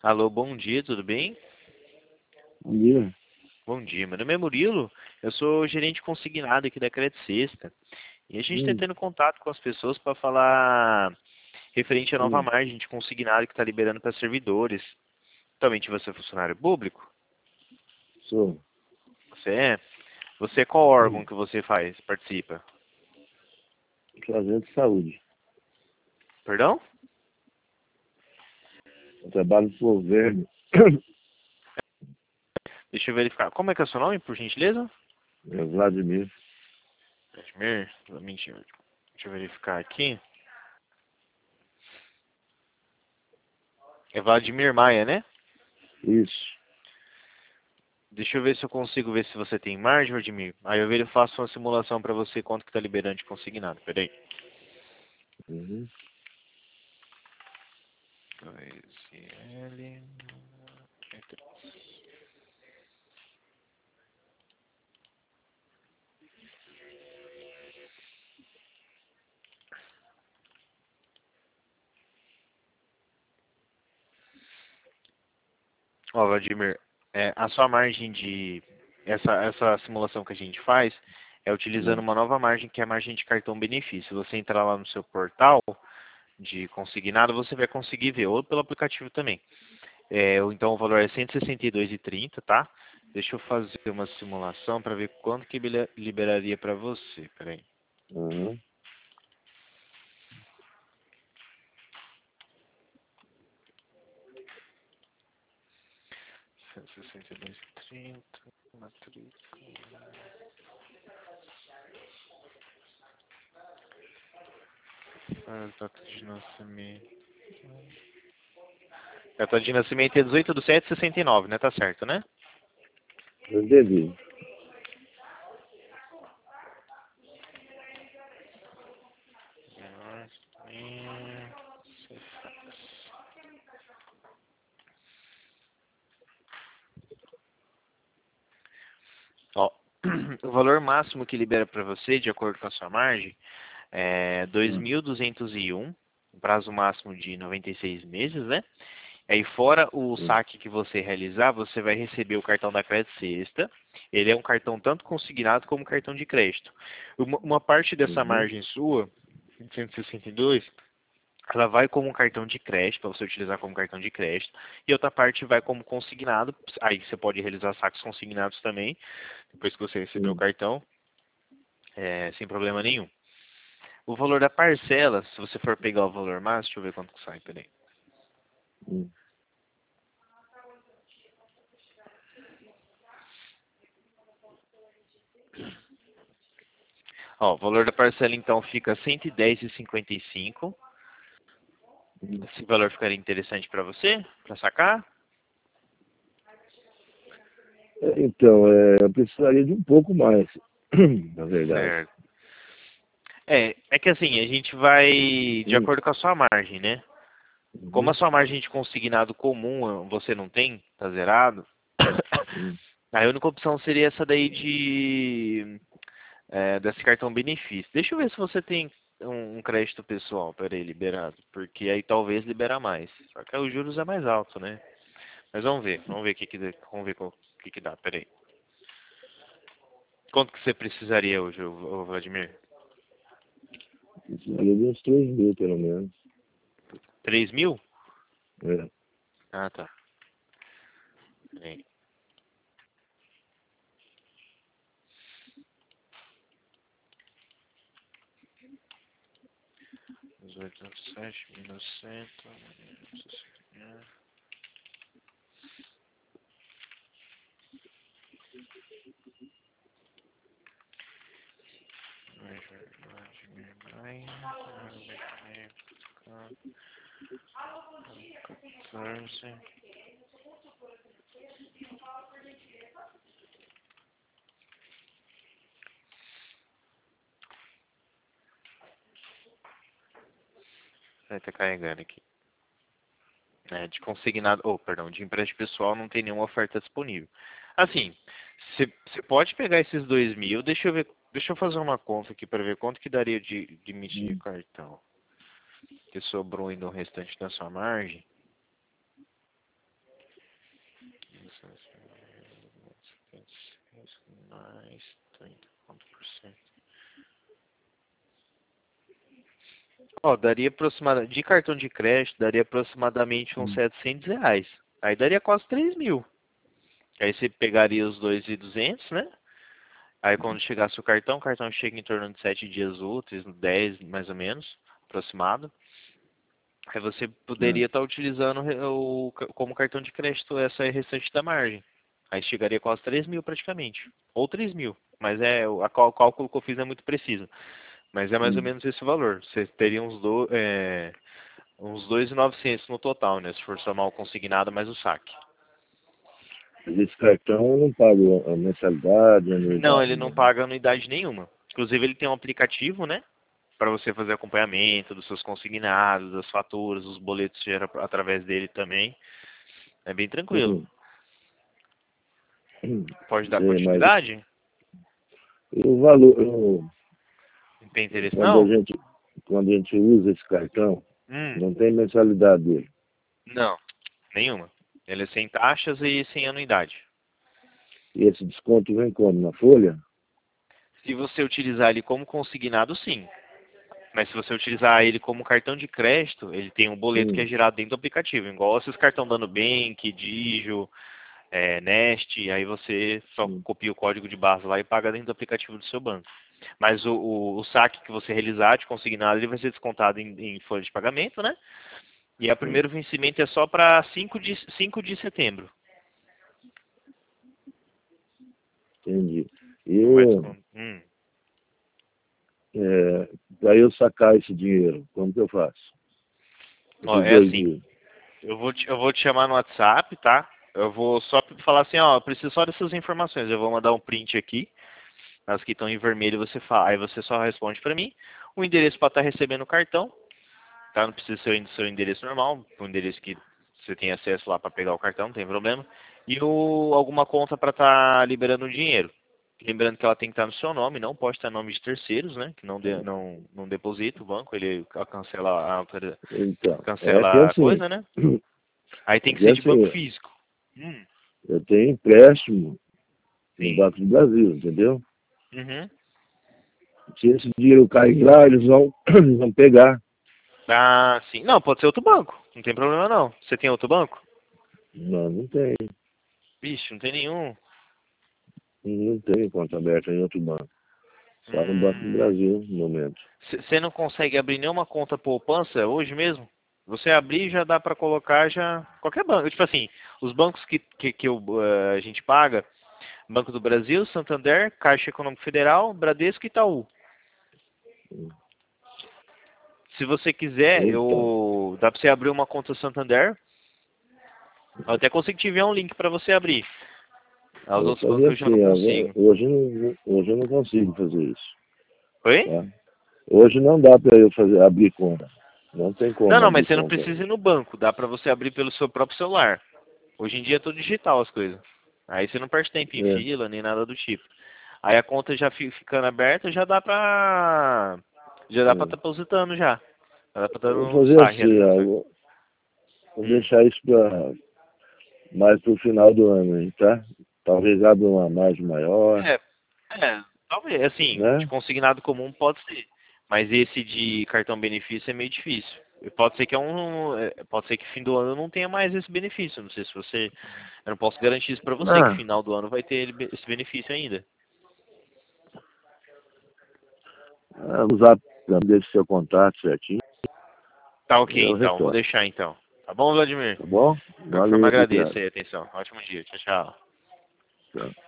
Alô, bom dia, tudo bem? Bom dia. Bom dia, meu nome é Murilo, eu sou gerente consignado aqui da Credit Sexta. E a gente está Hum, tendo contato com as pessoas para falar referente à nova hum, margem de consignado que está liberando para servidores. Somente você é funcionário público? sou. Você é? Você é qual órgão Hum, que você faz, participa? sou agente de saúde. Perdão? Eu trabalho para o governo. Deixa eu verificar. Como é que é o seu nome, por gentileza? É Vladimir. Vladimir? Mentira. Deixa eu verificar aqui. É Vladimir Maia, né? Isso. Deixa eu ver se eu consigo ver se você tem margem, Vladimir. Aí eu faço uma simulação para você quanto que tá liberando de consignado. Peraí. Uhum. 2L. Ó, Vladimir, a sua margem de. Essa simulação que a gente faz é utilizando Hum, uma nova margem que é a margem de cartão benefício. Se você entrar lá no seu portal de consignado, você vai conseguir ver, ou pelo aplicativo também. Ou então o valor é 162,30, tá? Deixa eu fazer uma simulação para ver quanto que liberaria para você. Peraí. uhum. 162,30, matrícula. Data de nascimento. Data de nascimento é 18/7/69, né? Tá certo, né? Eu entendi. Ó, o valor máximo que libera para você, de acordo com a sua margem, é Hum, 2.201, prazo máximo de 96 meses, né? Aí fora o hum, saque que você realizar, você vai receber o cartão da Credit Sexta. Ele é um cartão tanto consignado como cartão de crédito. Uma parte dessa uhum. margem sua, 162, ela vai como um cartão de crédito, para você utilizar como cartão de crédito, e outra parte vai como consignado. Aí você pode realizar saques consignados também, depois que você receber o Hum, cartão, sem problema nenhum. O valor da parcela, se você for pegar o valor máximo, deixa eu ver quanto que sai, peraí. hum. Ó, o valor da parcela então fica 110,55. Hum. Esse valor ficaria interessante para você, para sacar? Então, eu precisaria de um pouco mais, na verdade. Certo. É que assim, a gente vai de Hum, acordo com a sua margem, né? Como a uhum, sua margem de consignado comum você não tem, tá zerado, hum. a única opção seria essa daí desse cartão benefício. Deixa eu ver se você tem um crédito pessoal para ele liberado, porque aí talvez libera mais. Só que aí os juros é mais alto, né? Mas vamos ver vamos ver o que dá, peraí. Quanto que você precisaria hoje, ô Vladimir? Precisaria de uns 3.000, pelo menos. 3.000? É. Ah, tá. Peraí. 18,7 menos 100. Vladimir Maia, 14. Vai estar carregando aqui. De consignado, perdão, de empréstimo pessoal não tem nenhuma oferta disponível. Assim, você pode pegar esses 2.000, deixa eu fazer uma conta aqui para ver quanto que daria de emitir de Hum, cartão. Que sobrou ainda o restante da sua margem. mais 30%. Ó, daria aproximadamente, de cartão de crédito, daria aproximadamente uns R$ 700. Aí daria quase 3.000. Aí você pegaria os 2.200, né? Aí quando chegasse o cartão chega em torno de 7 dias úteis, 10 mais ou menos, aproximado. Aí você poderia estar utilizando como cartão de crédito essa restante da margem. Aí chegaria quase 3.000 praticamente. Ou 3.000. Mas o cálculo que eu fiz é muito preciso. Mas é mais ou menos esse valor. Você teria uns 2.900 no total, né? Se for somar o consignado mais o saque. Mas esse cartão não paga a mensalidade, a Não, anuidade, ele não não. paga anuidade nenhuma. Inclusive ele tem um aplicativo, né? Para você fazer acompanhamento dos seus consignados, das faturas, os boletos gera através dele também. É bem tranquilo. Pode dar Mas continuidade? o valor, Não tem interesse quando a não? gente, quando a gente usa esse cartão, Hum, não tem mensalidade dele. não, nenhuma. Ele é sem taxas e sem anuidade. E esse desconto vem como? Na folha? Se você utilizar ele como consignado, sim. Mas se você utilizar ele como cartão de crédito, ele tem um boleto que é Hum, gerado dentro do aplicativo. Igual esses cartão da Nubank, Digio, Nest, aí você só hum, copia o código de barra lá e paga dentro do aplicativo do seu banco. Mas o saque que você realizar de consignado, ele vai ser descontado em folha de pagamento, né? E o primeiro vencimento é só para 5 de setembro. entendi. Não vai E descontar. para eu sacar esse dinheiro, como que eu faço? Ó, Esses é dois assim, mil. eu vou te chamar no WhatsApp, tá? Eu vou só falar assim, ó, eu preciso só dessas informações. Eu vou mandar um print aqui, as que estão em vermelho você fala, aí você só responde para mim. O endereço para estar recebendo o cartão, tá? Não precisa ser o seu endereço normal, o endereço que você tem acesso lá para pegar o cartão, não tem problema. E alguma conta para estar liberando o dinheiro. Lembrando que ela tem que estar no seu nome, não pode estar no nome de terceiros, né? Que não deposita o banco, ele Então, é que cancela a assim, coisa, né? Aí tem é que que ser de banco assim, físico. Hum, eu tenho empréstimo no sim. Banco do Brasil, entendeu? Uhum. Se esse dinheiro cair lá, eles vão, vão pegar. Ah, sim. Não, pode ser outro banco. Não tem problema não. Você tem outro banco? Não, não tem. Vixe, não tem nenhum. Não tem conta aberta em outro banco. Só no Banco do Hum. Brasil, no momento. Você não consegue abrir nenhuma conta poupança hoje mesmo? Você abrir já dá para colocar já qualquer banco. Tipo assim, os bancos a gente paga, Banco do Brasil, Santander, Caixa Econômica Federal, Bradesco e Itaú. Se você quiser, Então, dá para você abrir uma conta Santander. Eu até consigo te enviar um link para você abrir. Os eu vou outros fazer bancos eu já não assim, ó, consigo. hoje eu não consigo fazer isso, Oi? tá? Hoje não dá para eu fazer, abrir conta. Não tem Não, como não, mas abrir você não conta. precisa ir no banco. Dá para você abrir pelo seu próprio celular. Hoje em dia é tudo digital as coisas. Aí você não perde tempo em É, fila, nem nada do tipo. Aí a conta já ficando aberta, já dá pra é. estar depositando já. Já dá pra estar Eu vou no fazer saque, assim, ó, realizando saque. vou Hum. deixar isso para mais pro final do ano aí, tá? Talvez abra uma margem maior, É, talvez, assim, de né? consignado comum pode ser. Mas esse de cartão benefício é meio difícil. E pode ser que fim do ano não tenha mais esse benefício. Não sei se você, eu não posso garantir isso pra você, que Ah, final do ano vai ter esse benefício ainda. usar, deixa seu contato certinho, Tá ok, eu então. Vou retorno, deixar, então. Tá bom, Vladimir? tá bom? De qualquer forma, Valeu, agradeço obrigado. aí a atenção. Ótimo dia. Tchau, tchau. Tchau.